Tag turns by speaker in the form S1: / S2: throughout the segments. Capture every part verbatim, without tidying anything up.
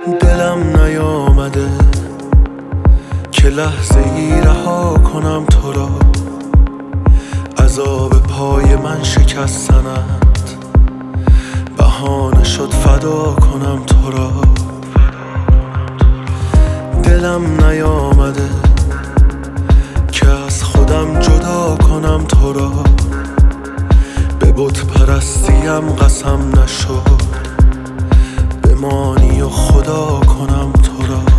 S1: دلم نیامده که لحظه ای رها کنم تو را، عذاب پای من شکستنت بهانه شد فدا کنم تو را. دلم نیامده که از خودم جدا کنم تو را، به بت پرستیم قسم نشد بمانی و خدا کنم تو را.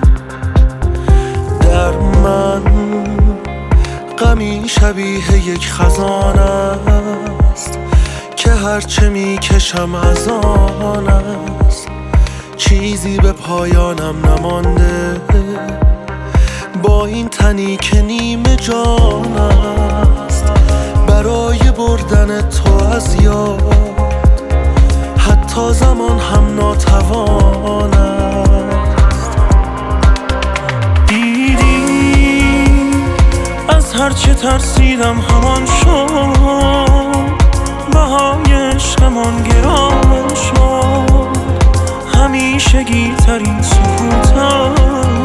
S1: در من غمی شبیه یک خزان است که هرچه می کشم از آن است، چیزی به پایانم نمانده با این تنی که نیمه جان است. برای بردن تو از یاد حتی زمان هم ناتوان است. دیدی از هرچه ترسیدم همان شد، بهای عشقمان گران شد. همیشگی ترین سکوتم،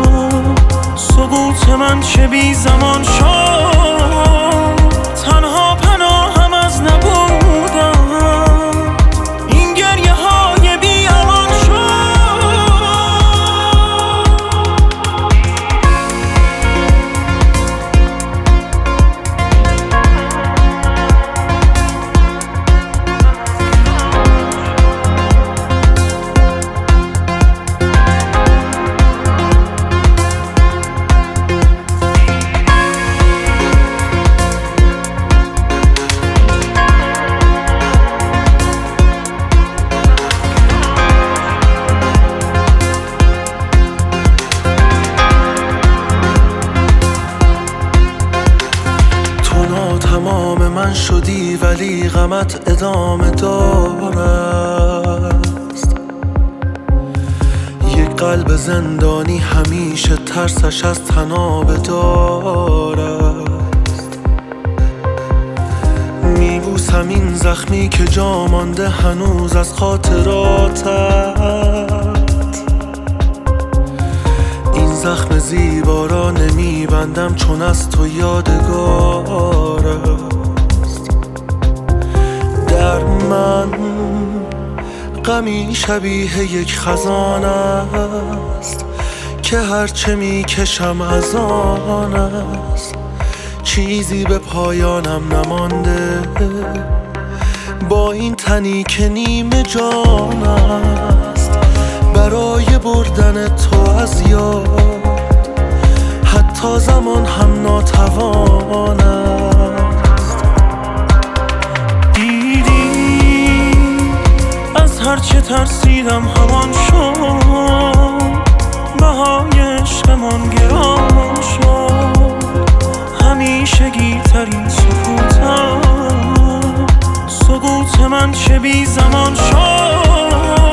S1: سکوت من چه بی زمان شد. تنها پناهم از نبودم، این گریه های بی امان شد. تمام من شدی ولی غمت ادامه دارست. یک قلب زندانی همیشه ترسش از تنابه دارست. میبوسم این زخمی که جا مانده هنوز از خاطراتت. این زخم زیبا را نمیبندم چون از تو یادگار است. در من غمی شبیه یک خزان است که هرچه میکشم از آن است، چیزی به پایانم نمانده با این تنی که نیمه جان است. برای بردن تو از یاد حتی زمان هم ناتوان است. دیدی از هرچه ترسیدم همان شد، بهای عشقمان گران شد. همیشگی ترین سکوتم، سکوت من چه بی زمان شد.